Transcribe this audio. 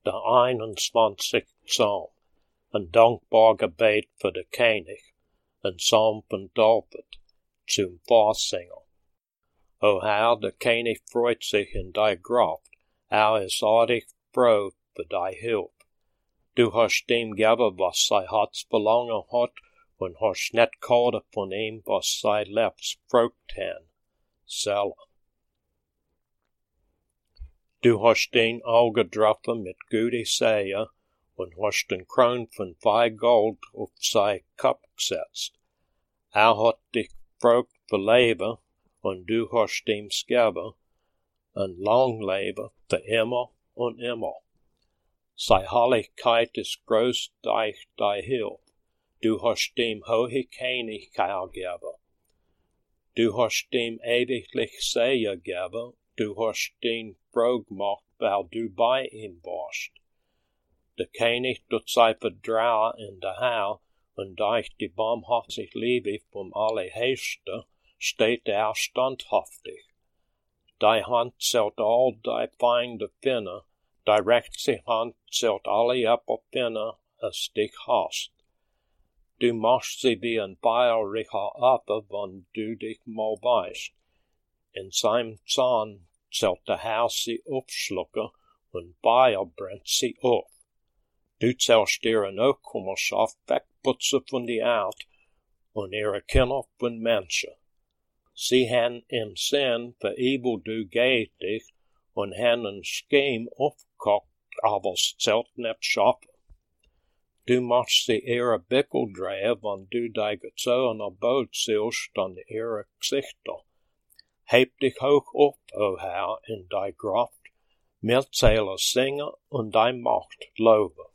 der 21. Psalm, ein dankbar Gebet für den König, ein Psalm von David zum Vorsänger. O Herr, der König freut sich in thy Kraft, ist artig froh für thy Hilfe. Du hast dem gegeben, was sein Herz verlangen hat, und hast nicht kade von ihm, was sein Lips frucht haben. Selah. Du hast den Auge getroffen mit gute Sähe und hast den Kron von fein Gold auf sein Kopf gesetzt. Hat dich gefragt für Leben, und du hast ihm gegeben, ein Langleben für immer und immer. Sei Herrlichkeit ist groß durch thy Hilfe. Du hast dem hohe König gegeben. Du hast dem ewiglich Segen gegeben. Du hast den froh gemacht, weil du bei ihm warst. Der König tut sein Vertrauen in der Herr, und durch die barmherzige Liebe vom Allerhöchsten steht standhaftig. Thy Hand zählt all thy Feinde finden, thy rechte Hand zählt alle Äpfel es dich hast. Du machst sie wie ein feuriger Apfel, wenn du dich mal weißt. In seinem Zahn zählt der Herr sie aufschlucken, und Feuer brennt sie auf. Du zählst ihre Nachkommenschaft wegputzen von die Erde, und ihre Kinder von Menschen. Sie haben im Sinn für Übel du geht dich, und haben ein Scheme aufgekocht, aber es zählt nicht schaffen. Du machst sie ihre Bickel drehen, wenn du dein gezogener Boot zielst an ihre Gesichter. Heb dich hoch auf, o Herr, in thy Kraft, mir zähle singen und thy Macht loben.